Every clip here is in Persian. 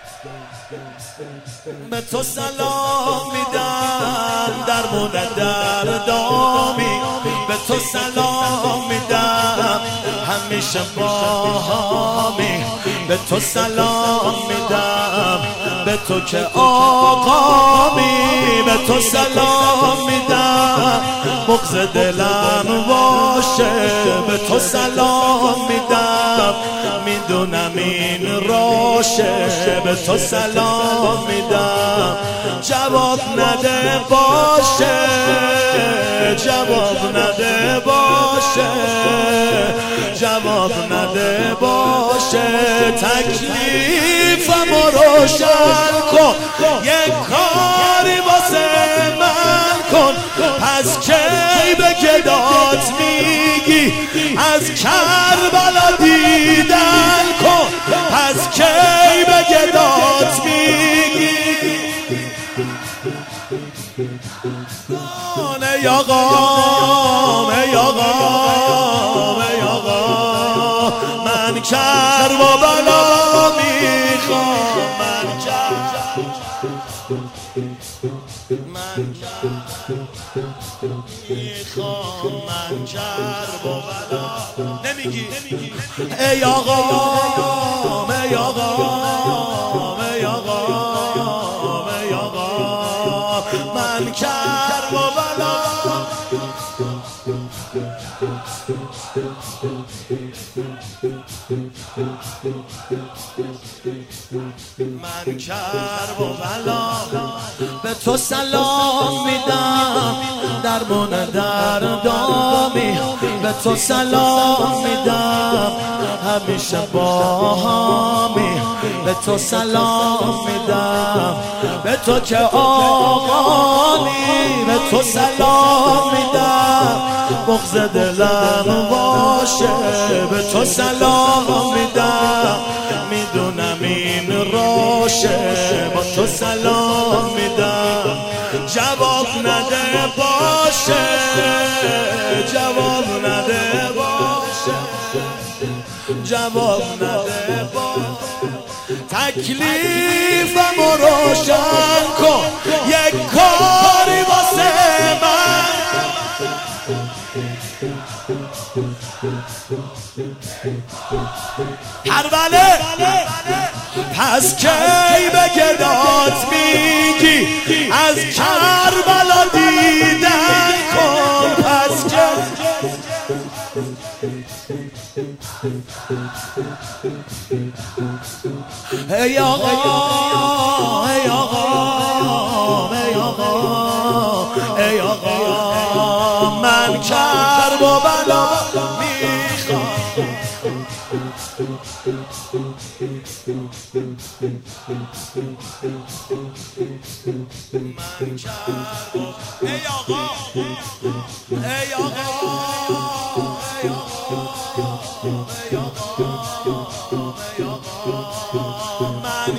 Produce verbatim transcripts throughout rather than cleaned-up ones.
به تو سلام میدم درمون دردامی، به تو سلام میدم همیشه باهامی، به تو سلام میدم به تو که آقامی، به تو سلام میدم بغض دلم باشه، به تو سلام میدم میدونم این راشه، به تو سلام میدم جواب نده باشه، جواب نده باشه، جواب نده باشه. تکلیفمو روشن کن، یک کاری واسه من کن، پس کی به گدات میگی از کربلا دیدن کن، پس کی به گدات میگی ای آقا ای آقا ای آقا من کربلا میخوام، من من میخوام، من کربلا نمیگی ای آقا ای آقا ای آقا ای آقا من کربلا من کربلا به تو سلام میدم درمون دردامی، به تو سلام میدم همیشه باهامی، به تو سلام میدم به تو که آقامی، به تو سلام میدم بغض دلم باشه، به تو سلام میدم میدونم این راشه، با تو سلام میدم جواب نده باشه، جواب نده باشه، جواب نده باشه. تکلیفمو روشن کن، یک کاری واسه من کربلا، پس کی به گدات میگی از کربلا دیدن کن، پس کی ای آقا ای آقا ای آقا ای آقا من کربلا میخوام، من کربلا ای آقا ای آقا ای آقا ای آقا ای آقا من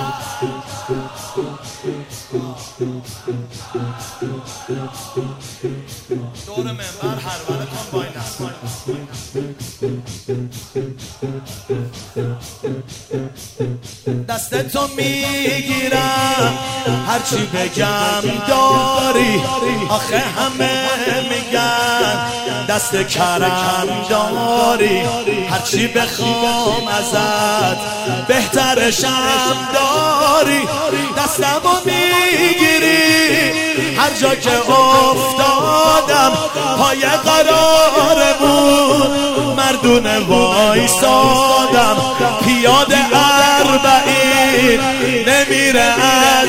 دور منبر هربله کن با این دست تو میگیرم هرچی بگم داری، آخه همه میگن دست کرم داری، هرچی بخوام ازت بهترشم داری، دستمو میگیری هر جا که افتادم پای قراره بود مردونه وایسادم، پیاده اربعین نمیره از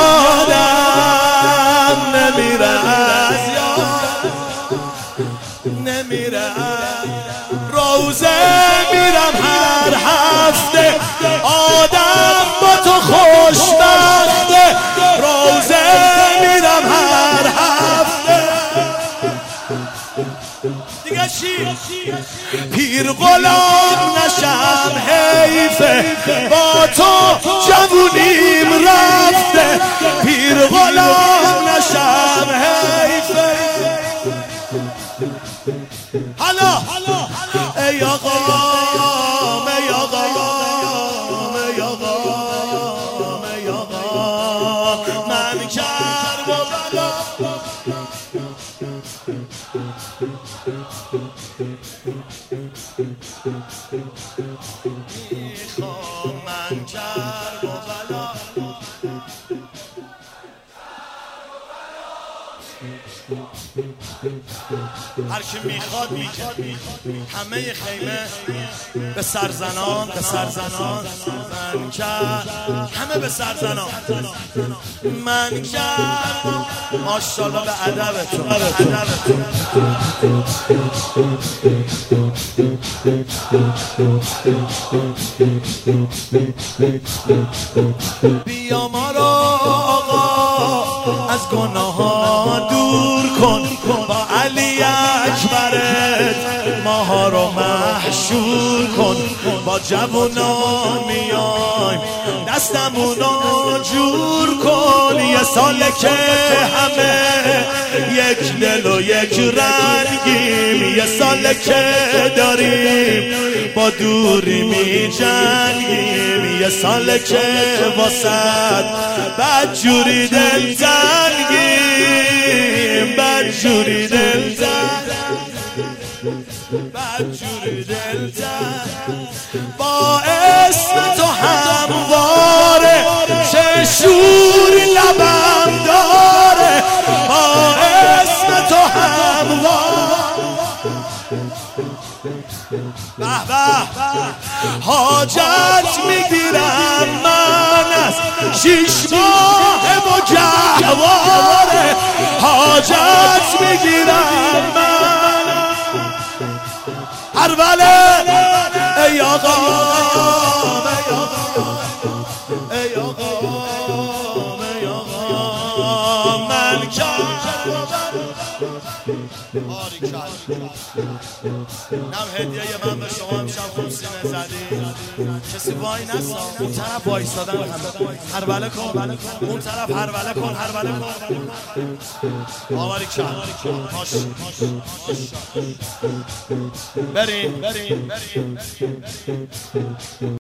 یادم، نمیره از یادم، نمیره از روزه میرم هر هفته آدم با تو خوشبخته، روزه میرم هر هفته دیگه چی؟ پیر غلام نشم حیفه با تو جوونیم رفته، پیر غلام نشم حیفه حالا ای آقا ای آقا ای آقا هر که میخواد میگه. همه خیمه به سرزنان به سرزنان من کرد، همه به سرزنان من کرد. ماشاءالله به ادبتون به ادبتون. بیا ما را آقا از گناه ها دور کن، با علی اکبرت ماها رو محشور کن. با جوونا میایم دستمونو جور کن. یه ساله که همه یک دل و یک رنگیم، یه ساله که داریم با دوری می جنگیم، یه ساله که واسد بدجوری دل تنگیم، بدجوری دل تنگیم، بدجوری دل تنگیم. با اسم تو همواره چه شوری لبم داره، با اسم تو همواره. به به حاجت میگیرم من از شیش ماه و گهواره، حاجت میگیرم من هروله. ای آقا ای آقا ای آقا من کرد نم هدیه من به شما امشب خوب سینه زدی. کسی وای نسا اون طرف وایستادن همه هروله کن، اون طرف هروله کن هروله کن. آواری کن ماش بریم بریم بریم.